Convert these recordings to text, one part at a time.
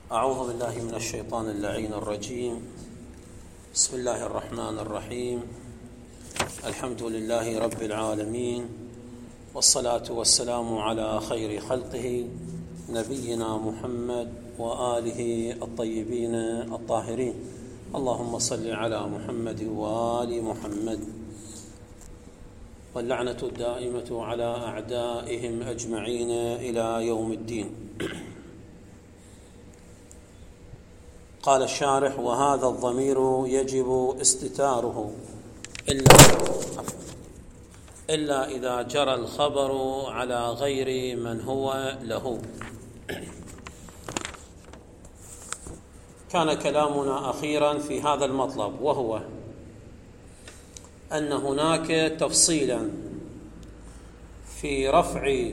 أعوذ بالله من الشيطان اللعين الرجيم. بسم الله الرحمن الرحيم. الحمد لله رب العالمين، والصلاة والسلام على خير خلقه نبينا محمد وآله الطيبين الطاهرين. اللهم صل على محمد وآل محمد، واللعنة الدائمة على أعدائهم أجمعين إلى يوم الدين. قال الشارح: وهذا الضمير يجب استتاره إلا إذا جرى الخبر على غير من هو له. كان كلامنا أخيرا في هذا المطلب، وهو أن هناك تفصيلا في رفع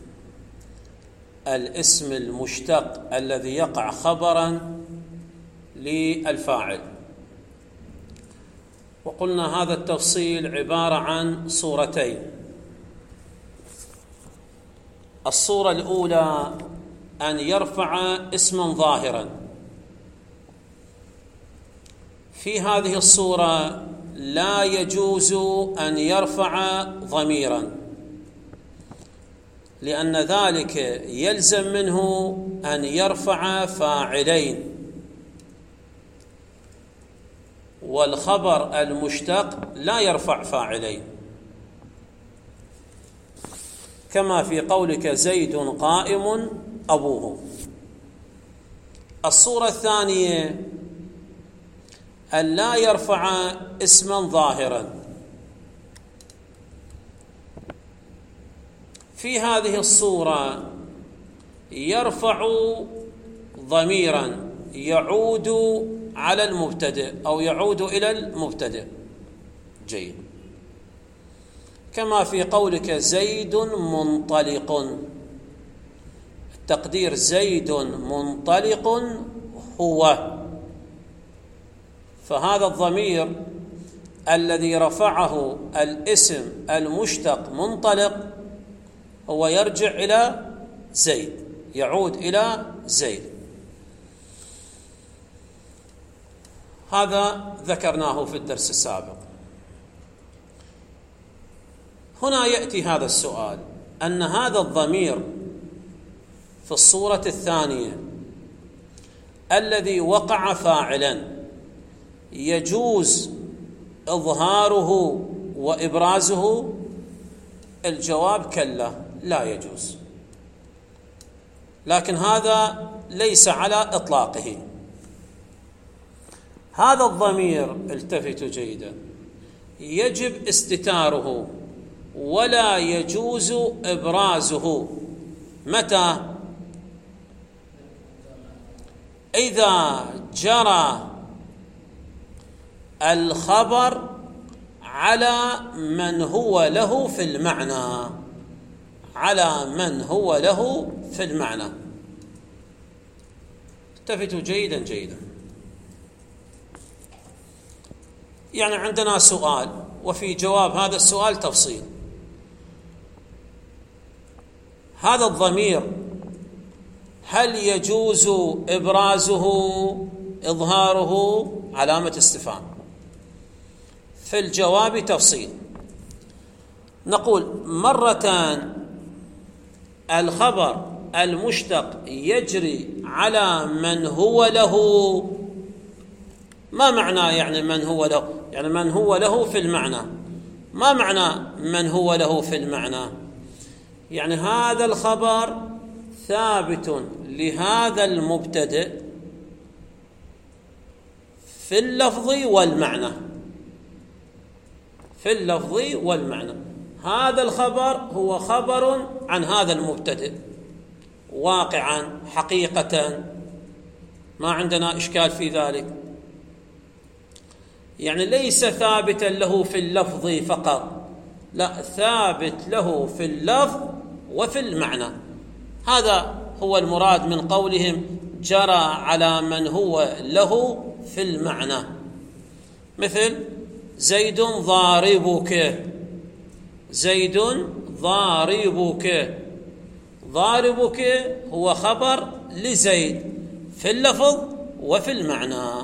الاسم المشتق الذي يقع خبرا للفاعل، وقلنا هذا التفصيل عبارة عن صورتين. الصورة الأولى أن يرفع اسما ظاهرا. في هذه الصورة لا يجوز أن يرفع ضميرا، لأن ذلك يلزم منه أن يرفع فاعلين، والخبر المشتق لا يرفع فاعلين، كما في قولك زيد قائم أبوه. الصورة الثانية أن لا يرفع اسما ظاهرا. في هذه الصورة يرفع ضميرا يعود على المبتدئ أو يعود إلى المبتدئ. جيد. كما في قولك زيد منطلق، التقدير زيد منطلق هو، فهذا الضمير الذي رفعه الاسم المشتق منطلق هو يرجع إلى زيد، يعود إلى زيد. هذا ذكرناه في الدرس السابق. هنا يأتي هذا السؤال، أن هذا الضمير في الصورة الثانية الذي وقع فاعلا يجوز إظهاره وإبرازه؟ الجواب كلا، لا يجوز. لكن هذا ليس على إطلاقه. هذا الضمير، التفتوا جيدا، يجب استتاره ولا يجوز إبرازه. متى؟ إذا جرى الخبر على من هو له في المعنى، على من هو له في المعنى. التفتوا جيدا جيدا. يعني عندنا سؤال، وفي جواب هذا السؤال تفصيل. هذا الضمير هل يجوز إبرازه إظهاره؟ علامة استفهام. في الجواب تفصيل. نقول مرة الخبر المشتق يجري على من هو له. ما معنى يعني من هو له؟ يعني من هو له في المعنى. ما معنى من هو له في المعنى؟ يعني هذا الخبر ثابت لهذا المبتدئ في اللفظ والمعنى، في اللفظ والمعنى. هذا الخبر هو خبر عن هذا المبتدئ واقعا حقيقة، ما عندنا إشكال في ذلك. يعني ليس ثابتا له في اللفظ فقط، لا، ثابت له في اللفظ وفي المعنى. هذا هو المراد من قولهم جرى على من هو له في المعنى. مثل زيد ضاربك، زيد ضاربك. ضاربك هو خبر لزيد في اللفظ وفي المعنى.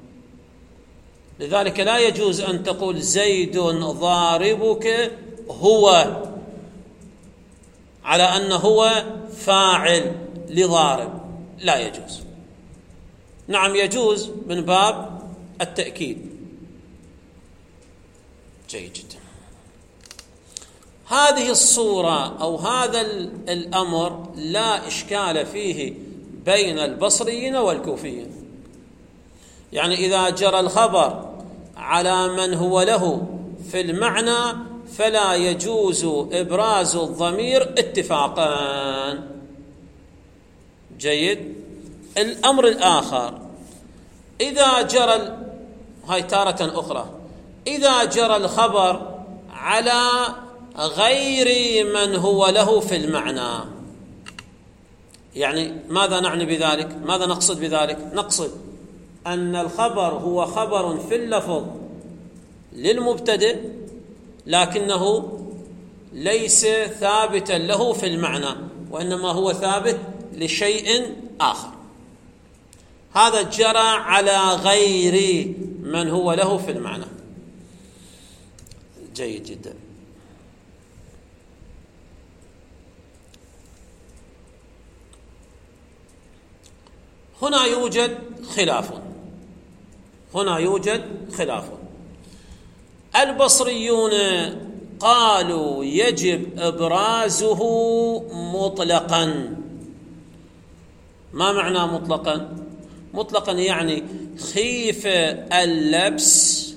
لذلك لا يجوز أن تقول زيد ضاربك هو على أنه هو فاعل لضارب، لا يجوز. نعم يجوز من باب التأكيد. جيد جدا. هذه الصورة أو هذا الأمر لا إشكال فيه بين البصريين والكوفيين. يعني إذا جرى الخبر على من هو له في المعنى فلا يجوز إبراز الضمير اتفاقا. جيد. الأمر الآخر إذا جرى هاي تارة أخرى إذا جرى الخبر على غير من هو له في المعنى، يعني ماذا نعني بذلك؟ ماذا نقصد بذلك؟ نقصد أن الخبر هو خبر في اللفظ للمبتدئ لكنه ليس ثابتا له في المعنى، وإنما هو ثابت لشيء آخر. هذا جرى على غير من هو له في المعنى. جيد جدا. هنا يوجد خلاف. البصريون قالوا يجب إبرازه مطلقا. ما معنى مطلقا؟ مطلقا يعني خيف اللبس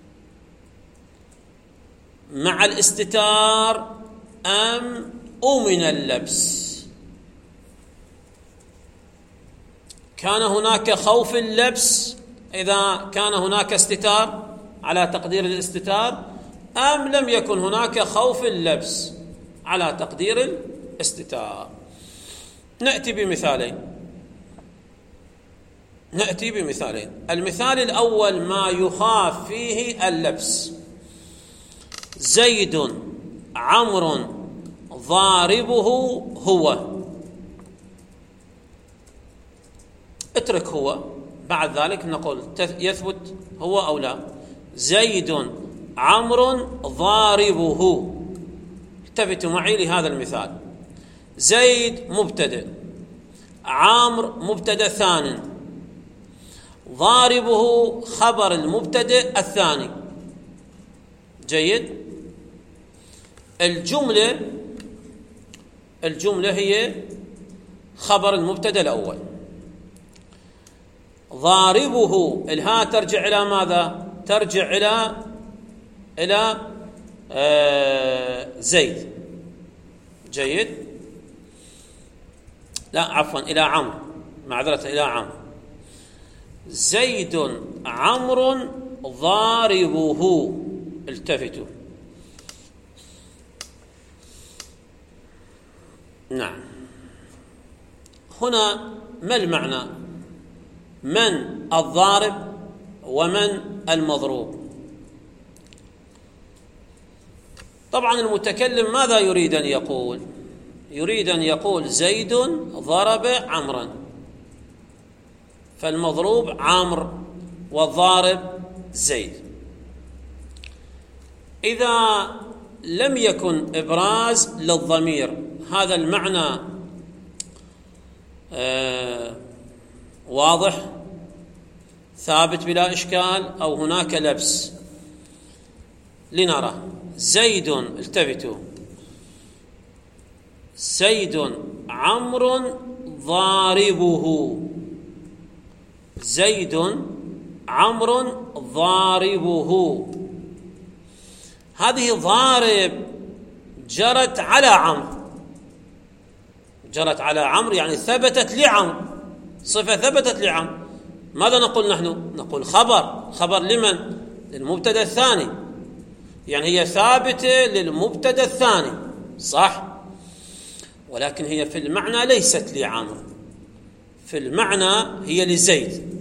مع الاستتار أم أمن اللبس. كان هناك خوف اللبس إذا كان هناك استتار على تقدير الاستتار، أم لم يكن هناك خوف اللبس على تقدير الاستتار. نأتي بمثالين. المثال الأول ما يخاف فيه اللبس: زيد عمرو ضاربه هو. اترك هو، بعد ذلك نقول يثبت هو أو لا. زيد عمرو ضاربه. التفتوا معي لهذا المثال. زيد مبتدأ، عمرو مبتدأ ثاني، ضاربه خبر المبتدأ الثاني. جيد. الجملة هي خبر المبتدأ الأول. ضاربه الها ترجع إلى ماذا؟ ترجع إلى زيد. جيد. لا عفوا إلى عمرو، معذرة، إلى عمرو. زيد عمرو ضاربه. التفتوا. نعم. هنا ما المعنى؟ من الضارب ومن المضروب؟ طبعا المتكلم ماذا يريد أن يقول؟ يريد أن يقول زيد ضرب عمرا، فالمضروب عمرو والضارب زيد. إذا لم يكن إبراز للضمير هذا المعنى واضح ثابت بلا إشكال أو هناك لبس. لنرى. زيد، التفتوا، زيد عمرو ضاربه. زيد عمرو ضاربه. هذه ضارب جرت على عمرو، يعني ثبتت لعمرو، صفة ثبتت لعمرو. ماذا نقول نحن؟ نقول خبر لمن؟ للمبتدأ الثاني، يعني هي ثابتة للمبتدأ الثاني، صح؟ ولكن هي في المعنى ليست لعمرو، في المعنى هي لزيد.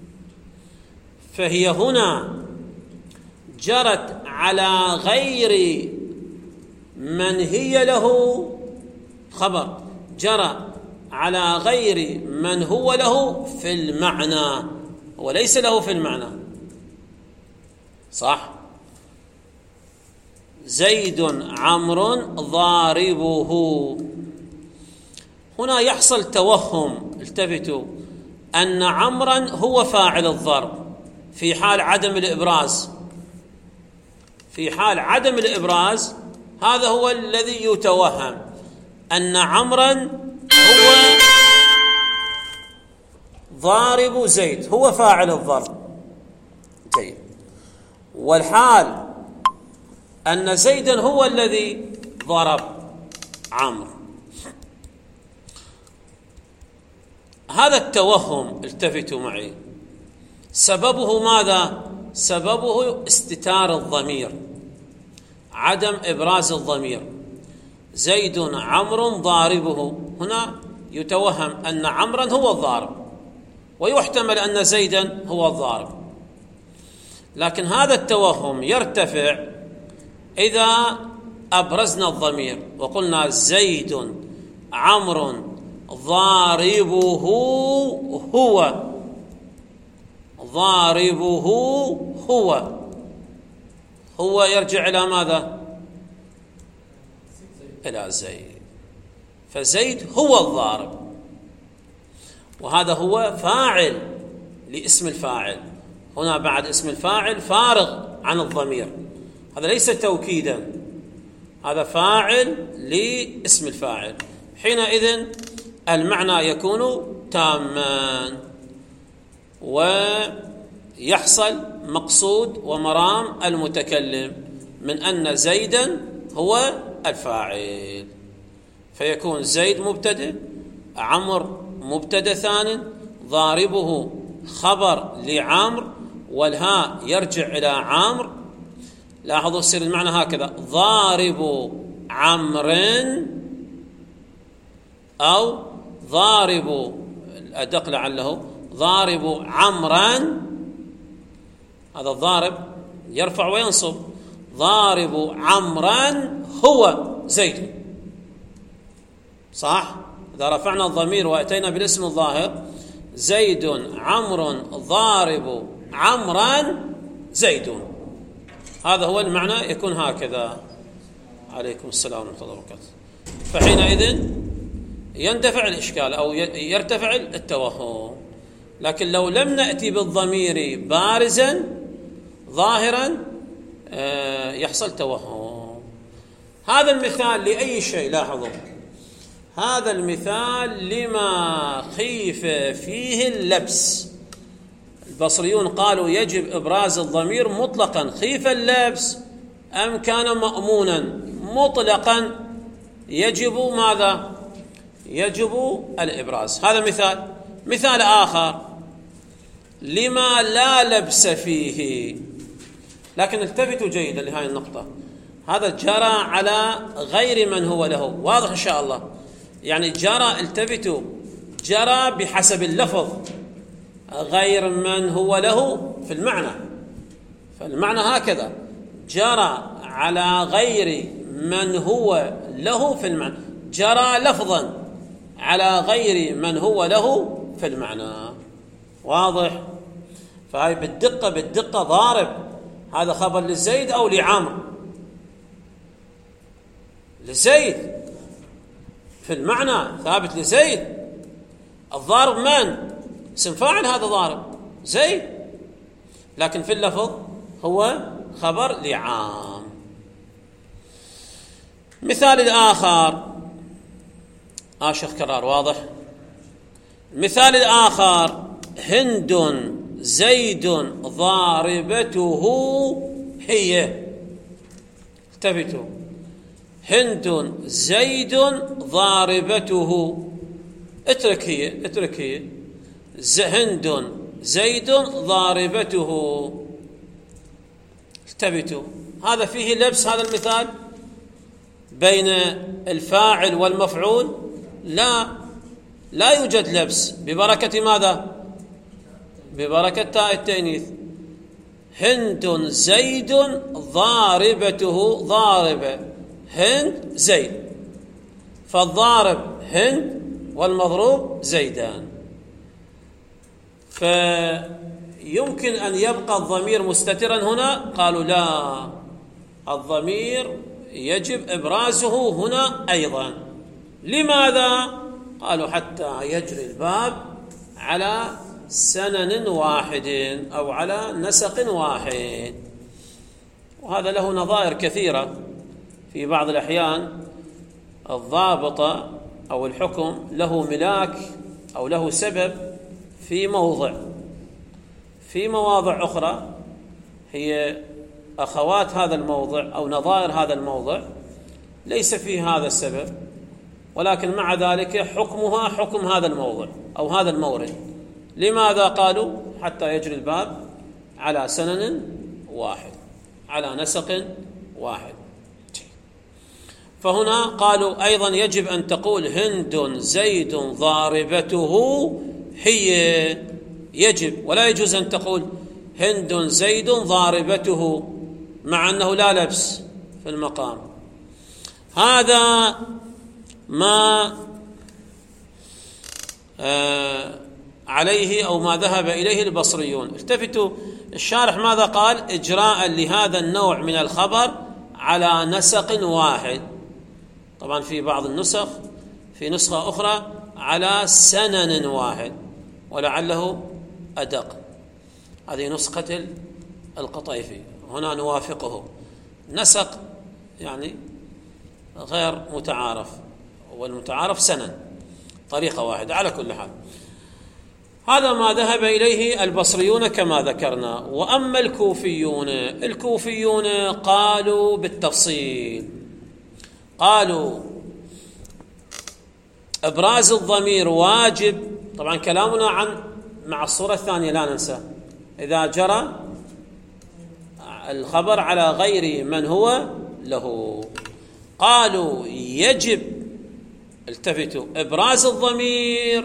فهي هنا جرت على غير من هي له خبر، جرى على غير من هو له في المعنى، وليس له في المعنى. صح؟ زيد عمرو ضاربه. هنا يحصل توهم، التفتوا، أن عمرا هو فاعل الضرب في حال عدم الإبراز. في حال عدم الإبراز هذا هو الذي يتوهم، أن عمرا هو ضارب زيد، هو فاعل الضرب. جيد. والحال أن زيدا هو الذي ضرب عمرو. هذا التوهم، التفتوا معي، سببه ماذا؟ سببه استتار الضمير، عدم إبراز الضمير. زيد عمرو ضاربه، هنا يتوهم أن عمرا هو الضارب، ويحتمل أن زيدا هو الضارب. لكن هذا التوهم يرتفع إذا أبرزنا الضمير وقلنا زيد عمرو ضاربه هو، ضاربه هو يرجع إلى ماذا؟ إلى زيد. فزيد هو الضارب، وهذا هو فاعل لاسم الفاعل. هنا بعد اسم الفاعل فارغ عن الضمير، هذا ليس توكيدا، هذا فاعل لاسم الفاعل. حينئذ المعنى يكون تاما، ويحصل مقصود ومرام المتكلم من أن زيدا هو الفاعل، فيكون زيد مبتدأ، عمرو مبتدأ ثان، ضاربه خبر لعمرو، والهاء يرجع إلى عمرو. لاحظوا يصير المعنى هكذا: ضارب عمرو، أو ضارب، الأدق لعله ضارب عمرا. هذا الضارب يرفع وينصب، ضارب عمرا هو زيد. صح؟ إذا رفعنا الضمير وأتينا بالاسم الظاهر، زيد عمرو ضارب عمرا زيد، هذا هو المعنى، يكون هكذا. عليكم السلام ورحمة الله وبركاته. فحينئذ يندفع الإشكال أو يرتفع التوهم. لكن لو لم نأتي بالضمير بارزا ظاهرا يحصل توهم. هذا المثال لأي شيء، لاحظوا، هذا المثال لما خيف فيه اللبس. البصريون قالوا يجب إبراز الضمير مطلقا، خيف اللبس أم كان مأمونا مطلقا يجب ماذا؟ يجب الإبراز. هذا مثال. مثال آخر لما لا لبس فيه، لكن التفتوا جيدا لهذه النقطة، هذا جرى على غير من هو له. واضح إن شاء الله؟ يعني جرى، التفتوا، جرى بحسب اللفظ، غير من هو له في المعنى. فالمعنى هكذا: جرى على غير من هو له في المعنى، جرى لفظا على غير من هو له في المعنى. واضح؟ فهي بالدقة ضارب، هذا خبر لزيد أو لعمرو؟ لزيد في المعنى، ثابت لزيد. الضارب من؟ اسم فاعل، هذا ضارب زيد، لكن في اللفظ هو خبر لعام. مثال الآخر، شيخ كرار، واضح؟ مثال الآخر: هند زيد ضاربته هي. التفتوا: هند زيد ضاربته، اترك هي، هند زيد ضاربته. التفتوا، هذا فيه لبس هذا المثال بين الفاعل والمفعول؟ لا يوجد لبس، ببركة ماذا؟ ببركة تاء التأنيث. هند زيد ضاربته، ضاربة هند زيد، فالضارب هند والمضروب زيدان. فيمكن أن يبقى الضمير مستترا هنا؟ قالوا لا، الضمير يجب إبرازه هنا أيضا. لماذا؟ قالوا حتى يجري الباب على سنن واحد أو على نسق واحد. وهذا له نظائر كثيرة. في بعض الأحيان الضابط أو الحكم له ملاك أو له سبب في موضع، في مواضع أخرى هي أخوات هذا الموضع أو نظائر هذا الموضع ليس فيه هذا السبب، ولكن مع ذلك حكمها حكم هذا الموضع أو هذا المورد. لماذا؟ قالوا حتى يجري الباب على سنن واحد، على نسق واحد. فهنا قالوا أيضا يجب أن تقول هند زيد ضاربته هي، يجب، ولا يجوز أن تقول هند زيد ضاربته مع أنه لا لبس في المقام. هذا ما عليه أو ما ذهب إليه البصريون. التفتوا الشارح ماذا قال؟ إجراء لهذا النوع من الخبر على نسق واحد. طبعا في بعض النسخ، في نسخة أخرى على سنن واحد، ولعله أدق. هذه نسخة القطيفي، هنا نوافقه. نسق يعني غير متعارف، والمتعارف سنن، طريقة واحدة. على كل حال هذا ما ذهب إليه البصريون كما ذكرنا. وأما الكوفيون قالوا بالتفصيل، قالوا إبراز الضمير واجب. طبعا كلامنا مع الصورة الثانية لا ننسى، إذا جرى الخبر على غير من هو له. قالوا يجب، التفتوا، إبراز الضمير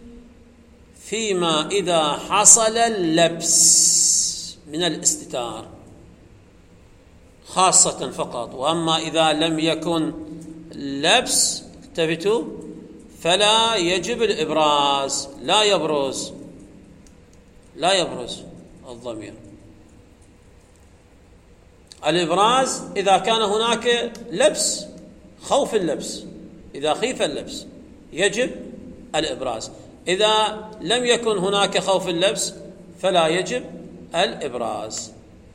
فيما إذا حصل اللبس من الاستتار خاصة فقط. وأما إذا لم يكن لبس، التفتوا، فلا يجب الإبراز، لا يبرز الضمير. الإبراز إذا كان هناك لبس، خوف اللبس، إذا خيف اللبس يجب الإبراز. إذا لم يكن هناك خوف اللبس فلا يجب الإبراز.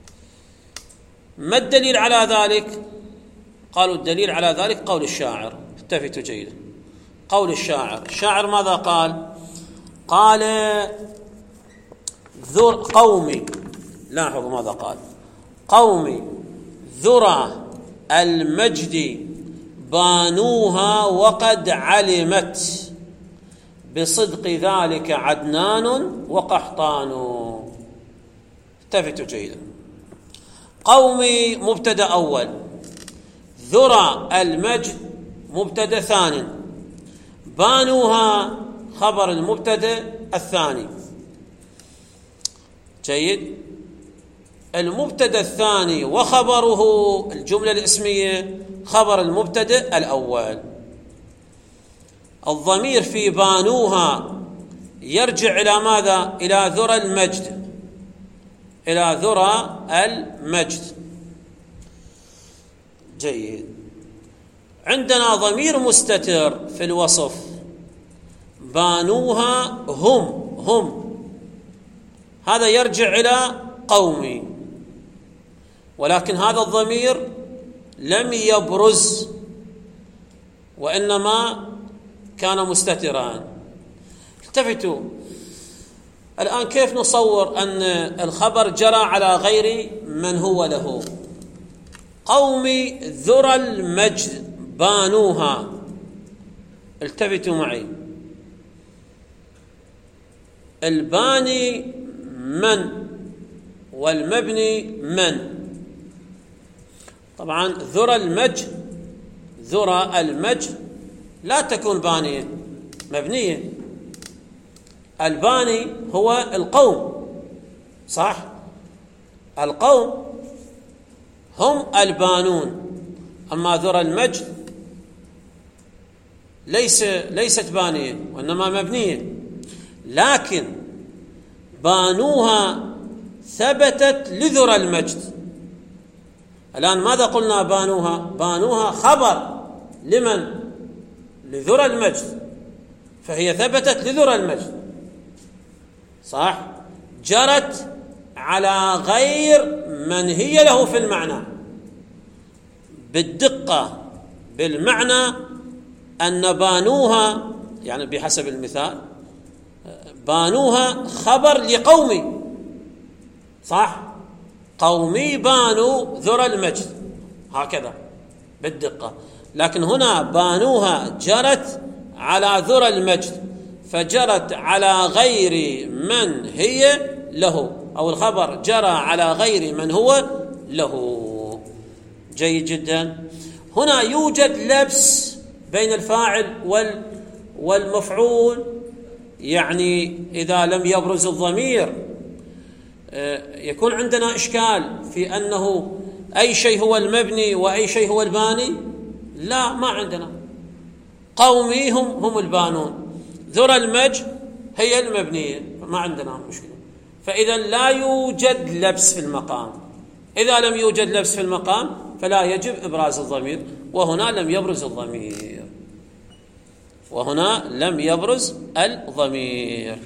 ما الدليل على ذلك؟ قالوا الدليل على ذلك قول الشاعر. التفتوا جيدا، قول الشاعر ماذا قال؟ قال قومي، لاحظوا ماذا قال: قومي ذرى المجد بانوها وقد علمت، بصدق ذلك عدنان وقحطان. التفتوا جيدا. قومي مبتدأ أول، ذرى المجد مبتدأ ثاني، بانوها خبر المبتدأ الثاني. جيد. المبتدأ الثاني وخبره الجملة الاسمية خبر المبتدأ الأول. الضمير في بانوها يرجع إلى ماذا؟ إلى ذرى المجد، إلى ذرى المجد. جيد. عندنا ضمير مستتر في الوصف، بانوها هم، هذا يرجع إلى قومي، ولكن هذا الضمير لم يبرز وإنما كان مستترا. التفتوا الآن، كيف نصور أن الخبر جرى على غير من هو له؟ قومي ذرى المجد بانوها. التفتوا معي، الباني من والمبني من. طبعا ذرى المجد لا تكون بانية، مبنية. الباني هو القوم، صح؟ القوم هم البانون. أما ذرى المجد ليست بانية وإنما مبنية، لكن بانوها ثبتت لذرى المجد. الآن ماذا قلنا؟ بانوها خبر لمن؟ لذرى المجد، فهي ثبتت لذرى المجد، صح؟ جرت على غير من هي له في المعنى. بالدقة بالمعنى أن بانوها، يعني بحسب المثال بانوها خبر لقومي، صح؟ قومي بانوا ذرى المجد، هكذا بالدقة. لكن هنا بانوها جرت على ذرى المجد، فجرت على غير من هي له، أو الخبر جرى على غير من هو له. جيد جدا. هنا يوجد لبس بين الفاعل والمفعول، يعني إذا لم يبرز الضمير يكون عندنا إشكال في أنه أي شيء هو المبني وأي شيء هو الباني. لا، ما عندنا. قومي هم البانون، ذرى المجد هي المبنية، ما عندنا مشكلة. فإذا لا يوجد لبس في المقام. إذا لم يوجد لبس في المقام فلا يجب إبراز الضمير، وهنا لم يبرز الضمير، وهنا لم يبرز الضمير.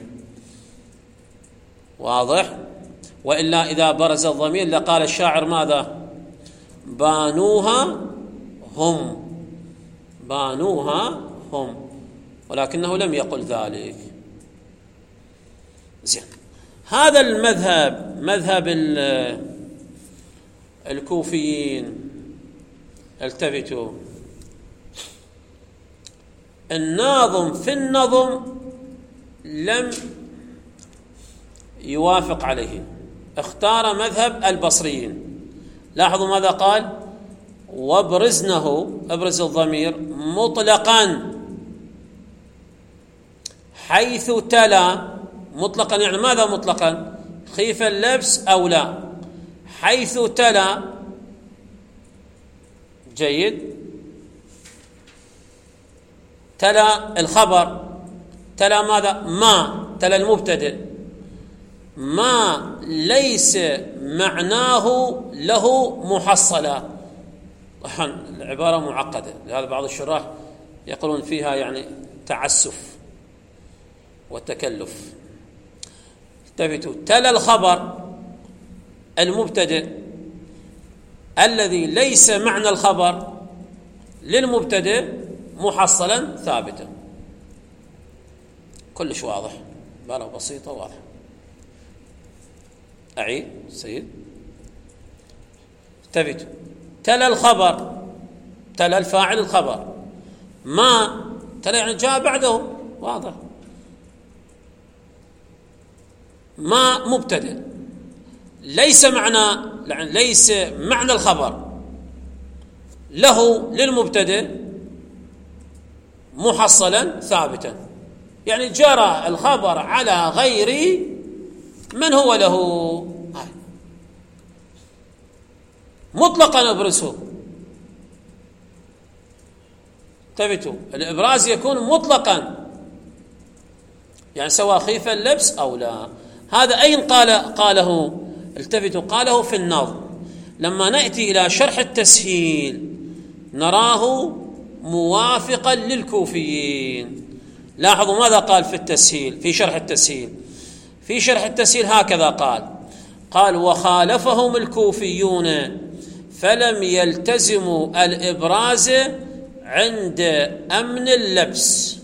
واضح؟ وإلا إذا برز الضمير لقال الشاعر ماذا؟ بانوها هم، بانوها هم، ولكنه لم يقل ذلك. زين. هذا المذهب مذهب الكوفيين. التفتوا، الناظم في النظم لم يوافق عليه، اختار مذهب البصريين. لاحظوا ماذا قال؟ وابرزنه، ابرز الضمير مطلقا حيث تلا. مطلقا يعني ماذا مطلقا؟ خيف اللبس أو لا؟ حيث تلا. جيد. تلا الخبر، تلا ماذا؟ ما تلا المبتدئ، ما ليس معناه له محصلا. طبعا العبارة معقدة، لهذا بعض الشراح يقولون فيها يعني تعسف وتكلف. التفتوا، تلا الخبر المبتدئ الذي ليس معنى الخبر للمبتدئ محصلا ثابتا. كلش واضح، عبارة بسيطة واضحة. أعيد سيد. التفتوا، تلا الخبر، تلا الفاعل الخبر، ما تلا يعني جاء بعده، واضح. ما مبتدئ ليس معنى الخبر له للمبتدئ محصلا ثابتا، يعني جرى الخبر على غير من هو له. مطلقا ابرزه. انتبهوا، الابراز يكون مطلقا، يعني سواء خيف اللبس او لا. هذا أين قاله؟ التفتوا، قاله في النظم. لما نأتي إلى شرح التسهيل نراه موافقا للكوفيين. لاحظوا ماذا قال في التسهيل، في شرح التسهيل. في شرح التسهيل هكذا قال وخالفهم الكوفيون فلم يلتزموا الإبراز عند أمن اللبس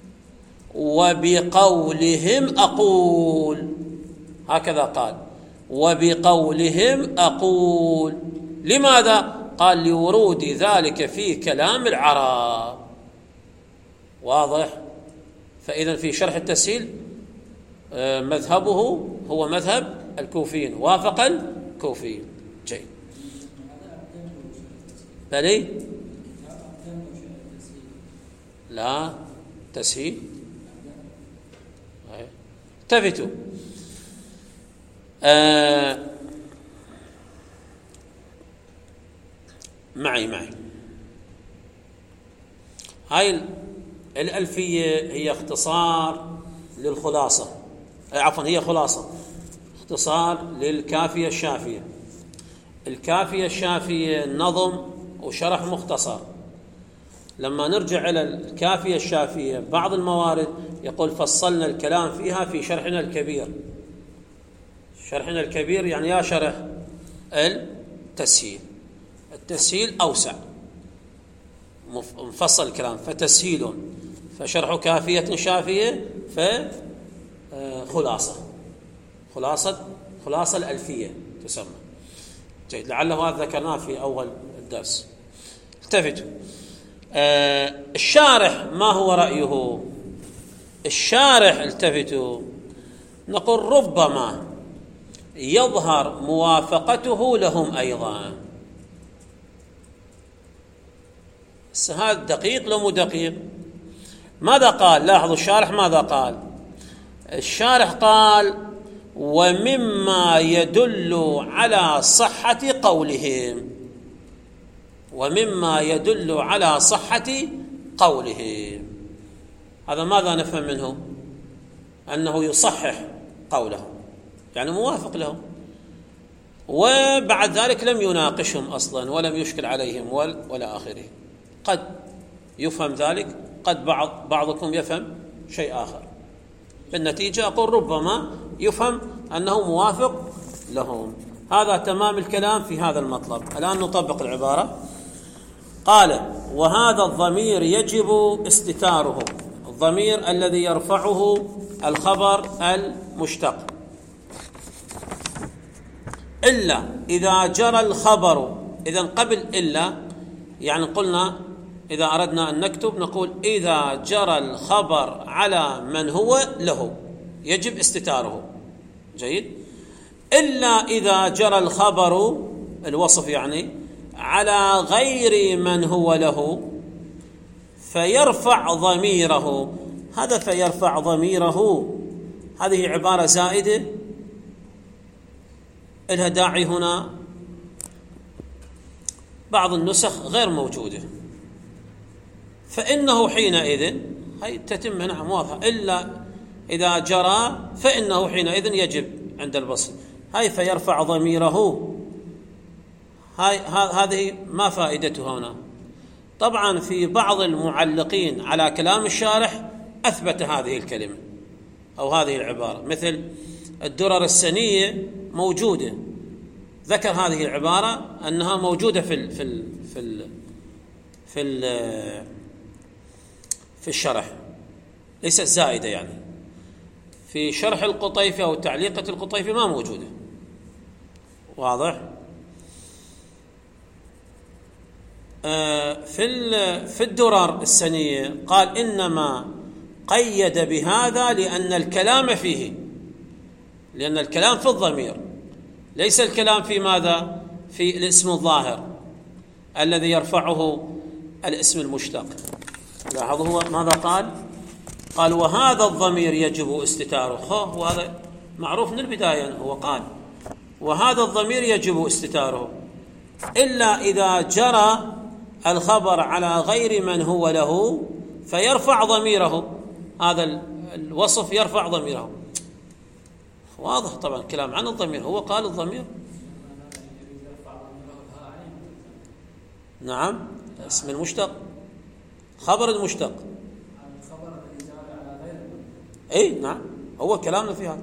وبقولهم أقول. هكذا قال، وبقولهم أقول. لماذا؟ قال لورود ذلك في كلام العرب. واضح؟ فإذا في شرح التسهيل مذهبه هو مذهب الكوفيين، وافق الكوفيين. جيد. بلي لا تسهيل. التفتوا، معي هاي الألفية هي اختصار للخلاصة، عفوا هي خلاصة، اختصار للكافية الشافية. الكافية الشافية نظم وشرح مختصر. لما نرجع إلى الكافية الشافية بعض الموارد يقول فصلنا الكلام فيها في شرحنا الكبير. شرحنا الكبير يعني يا شرح التسهيل. التسهيل أوسع، مفصل الكلام، فتسهيل، فشرح كافية شافية، فخلاصة، خلاصة الألفية تسمى. جيد، لعله هذا ذكرناه في أول الدرس. التفتوا. الشارح ما هو رأيه؟ الشارح التفتوا نقول ربما يظهر موافقته لهم أيضا. هذا دقيق لو مو دقيق؟ ماذا قال؟ لاحظوا الشارح ماذا قال. الشارح قال ومما يدل على صحة قولهم، ومما يدل على صحة قولهم. هذا ماذا نفهم منه؟ أنه يصحح قوله، يعني موافق لهم، وبعد ذلك لم يناقشهم أصلا ولم يشكل عليهم ولا آخره. قد يفهم ذلك، قد بعضكم يفهم شيء آخر. بالنتيجة أقول ربما يفهم أنه موافق لهم. هذا تمام الكلام في هذا المطلب. الآن نطبق العبارة. قال وهذا الضمير يجب استتاره، الضمير الذي يرفعه الخبر المشتق، إلا إذا جرى الخبر. إذن قبل إلا يعني قلنا إذا أردنا أن نكتب نقول إذا جرى الخبر على من هو له يجب استتاره. جيد. إلا إذا جرى الخبر الوصف يعني على غير من هو له فيرفع ضميره. هذا فيرفع ضميره هذه عبارة زائدة لها داعي هنا. بعض النسخ غير موجودة، فإنه حينئذ هي تتم هنا موافقة. إلا إذا جرى فإنه حينئذ يجب عند البصر. هاي فيرفع ضميره، هذه ما فائدتها هنا. طبعا في بعض المعلقين على كلام الشارح أثبت هذه الكلمة أو هذه العبارة، مثل الدرر السنية موجودة، ذكر هذه العبارة أنها موجودة في الشرح، ليست زائدة يعني. في شرح القطيفي أو تعليقة القطيفي ما موجودة. واضح؟ في الدرر السنية قال إنما قيد بهذا لأن الكلام فيه، لأن الكلام في الضمير، ليس الكلام في ماذا؟ في الاسم الظاهر الذي يرفعه الاسم المشتق. لاحظوا هو ماذا قال؟ قال وهذا الضمير يجب استتاره. وهذا معروف من البداية، هو قال وهذا الضمير يجب استتاره إلا إذا جرى الخبر على غير من هو له فيرفع ضميره. هذا الوصف يرفع ضميره. واضح طبعا كلام عن الضمير، هو قال الضمير. نعم، اسم المشتق، خبر المشتق. اي نعم، هو كلامنا في هذا.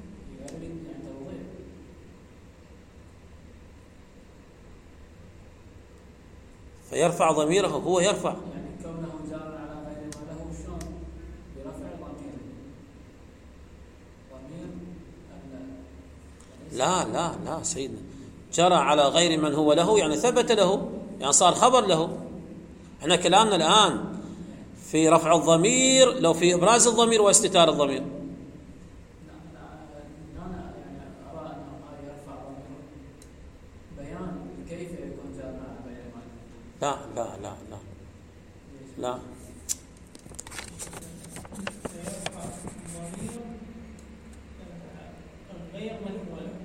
فيرفع ضميره، هو يرفع يعني كونه جار على غير ما له شلون برفع ضميره. ضمير لا سيدنا، جرى على غير من هو له يعني ثبت له، يعني صار خبر له. احنا كلامنا الآن في رفع الضمير، لو في إبراز الضمير واستتار الضمير. لا لا لا لا لا غير من هو له،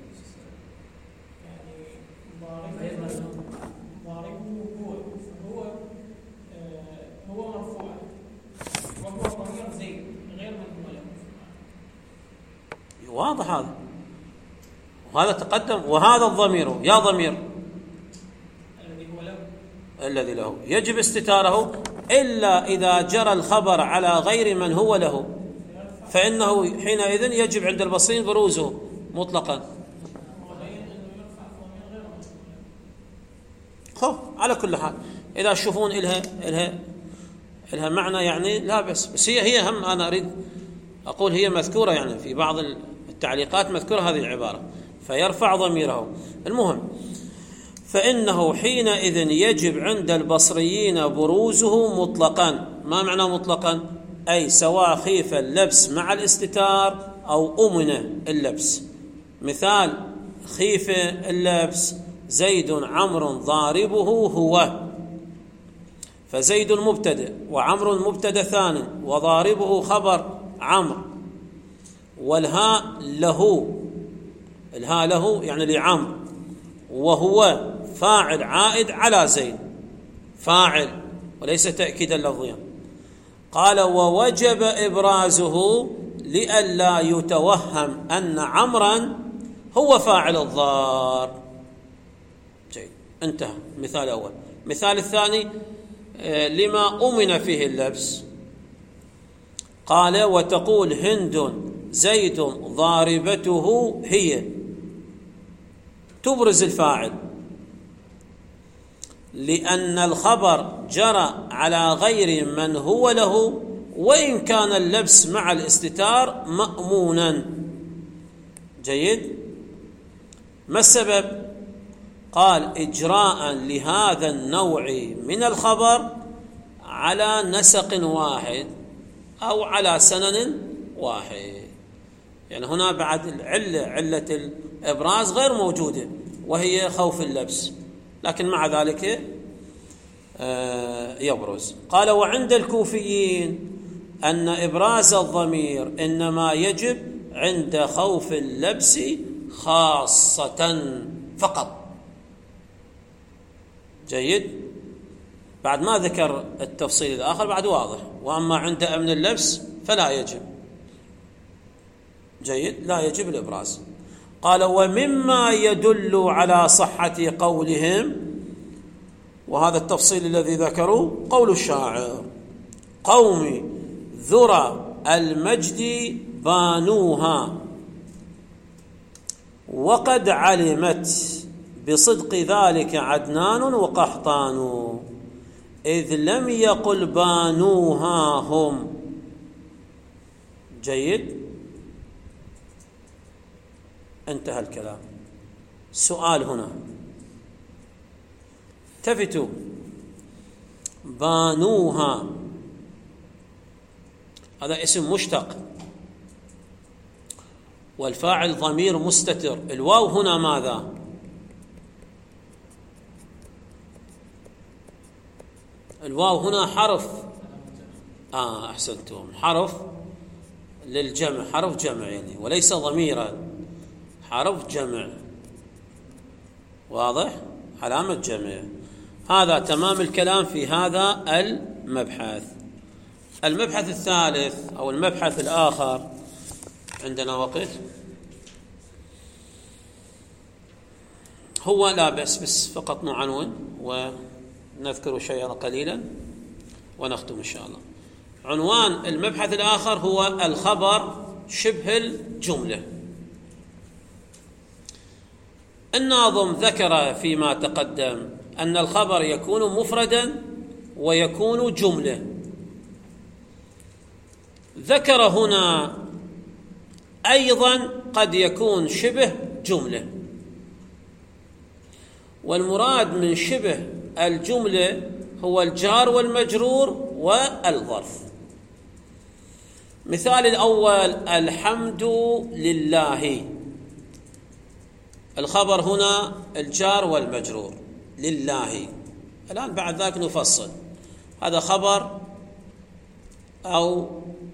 يعني ضاربه هو مرفوع واضح هذا، وهذا تقدم. وهذا الضمير يا ضمير الذي له يجب استتاره إلا إذا جرى الخبر على غير من هو له، فإنه حينئذ يجب عند البصريين بروزه مطلقا. على كل حال إذا تشوفون إلها معنى يعني لا بس، بس هي هم أنا أريد أقول هي مذكورة يعني في بعض التعليقات مذكورة هذه العبارة، فيرفع ضميره. المهم فإنه حينئذ يجب عند البصريين بروزه مطلقا. ما معنى مطلقا؟ أي سواء خيف اللبس مع الاستتار أو أمن اللبس. مثال خيف اللبس زيد عمرو ضاربه هو، فزيد مبتدأ وعمرو مبتدأ ثاني وضاربه خبر عمرو، والهاء له، الهاء له يعني لعمرو، وهو فاعل عائد على زيد، فاعل وليس تأكيدا لفظيا. قال ووجب إبرازه لئلا يتوهم أن عمرا هو فاعل الضار. جيد، انتهى مثال أول. مثال الثاني لما أمن فيه اللبس، قال وتقول هند زيد ضاربته هي، تبرز الفاعل لأن الخبر جرى على غير من هو له، وإن كان اللبس مع الاستتار مأمونا. جيد. ما السبب؟ قال إجراء لهذا النوع من الخبر على نسق واحد أو على سنن واحد. يعني هنا بعد علة الإبراز غير موجودة وهي خوف اللبس، لكن مع ذلك يبرز. قال وعند الكوفيين أن إبراز الضمير إنما يجب عند خوف اللبس خاصة فقط. جيد. بعد ما ذكر التفصيل الآخر بعد واضح. وأما عند أمن اللبس فلا يجب. جيد، لا يجب الإبراز. قال ومما يدل على صحة قولهم، وهذا التفصيل الذي ذكروا، قول الشاعر قوم ذرى المجد بانوها وقد علمت بصدق ذلك عدنان وقحطان، إذ لم يقل بانوها هم. جيد، انتهى الكلام. سؤال هنا، التفتوا، بانوها هذا اسم مشتق والفاعل ضمير مستتر، الواو هنا ماذا؟ الواو هنا حرف أحسنتم، حرف للجمع، حرف جمع يعني، وليس ضميرا، حرف جمع، واضح؟ علامة جمع. هذا تمام الكلام في هذا المبحث. المبحث الثالث أو المبحث الآخر، عندنا وقت؟ هو لا بأس، بس فقط نعنون ونذكر شيئا قليلا ونختم إن شاء الله. عنوان المبحث الآخر هو الخبر شبه الجملة. الناظم ذكر فيما تقدم أن الخبر يكون مفردا ويكون جملة. ذكر هنا أيضا قد يكون شبه جملة، والمراد من شبه الجملة هو الجار والمجرور والظرف. مثال الأول الحمد لله، الخبر هنا الجار والمجرور لله. الآن بعد ذلك نفصل، هذا خبر أو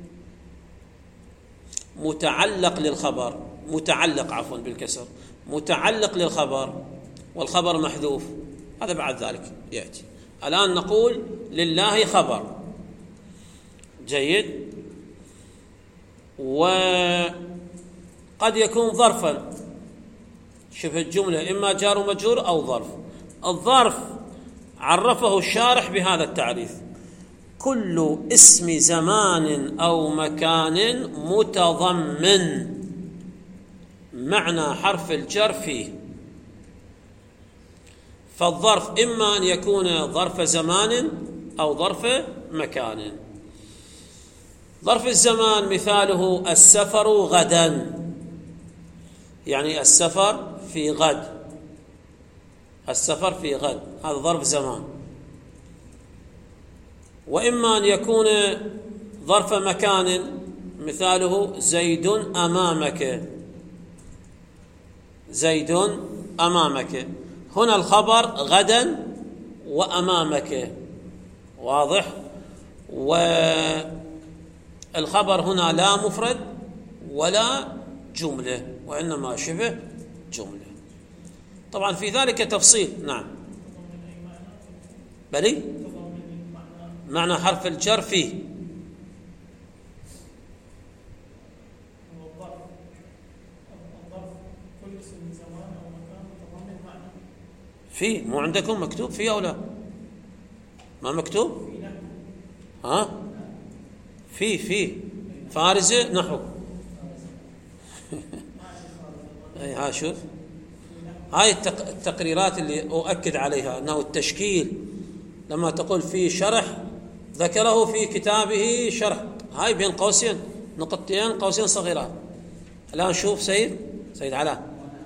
متعلق للخبر، متعلق عفوا بالكسر، متعلق للخبر والخبر محذوف، هذا بعد ذلك يأتي. الآن نقول لله خبر. جيد. وقال قد يكون ظرفا، شبه الجملة إما جار ومجرور أو ظرف. الظرف عرفه الشارح بهذا التعريف: كل اسم زمان أو مكان متضمن معنى حرف الجر فيه. فالظرف إما أن يكون ظرف زمان أو ظرف مكان. ظرف الزمان مثاله السفر غدا، يعني السفر في غد، السفر في غد، هذا ظرف زمان. وإما أن يكون ظرف مكان مثاله زيد أمامك، زيد أمامك. هنا الخبر غدا وأمامك، واضح؟ والخبر هنا لا مفرد ولا جملة، وإنما شبه جملة. طبعا في ذلك تفصيل. نعم، بلي معنى حرف الجر فيه. فيه، مو عندكم مكتوب فيه أو لا؟ ما مكتوب؟ ها؟ فيه فارزة نحو. اي ها شوف، هاي التقريرات اللي أؤكد عليها أنه التشكيل لما تقول فيه شرح ذكره في كتابه شرح، هاي بين قوسين نقطتين قوسين صغيرات. الآن شوف سيد علاء.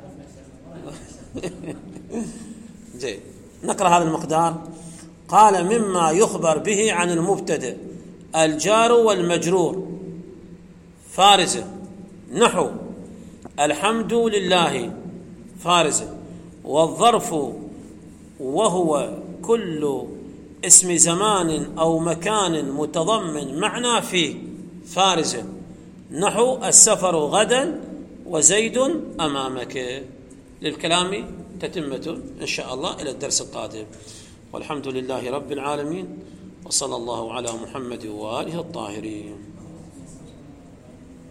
زين، نقرأ هذا المقدار. قال: مما يخبر به عن المبتدأ الجار والمجرور فارزة نحو الحمد لله فارزة. والظرف وهو كل اسم زمان أو مكان متضمن معنى فيه فارزة نحو السفر غدا وزيد أمامك. للكلام تتمة إن شاء الله إلى الدرس القادم، والحمد لله رب العالمين، وصلى الله على محمد وآله الطاهرين.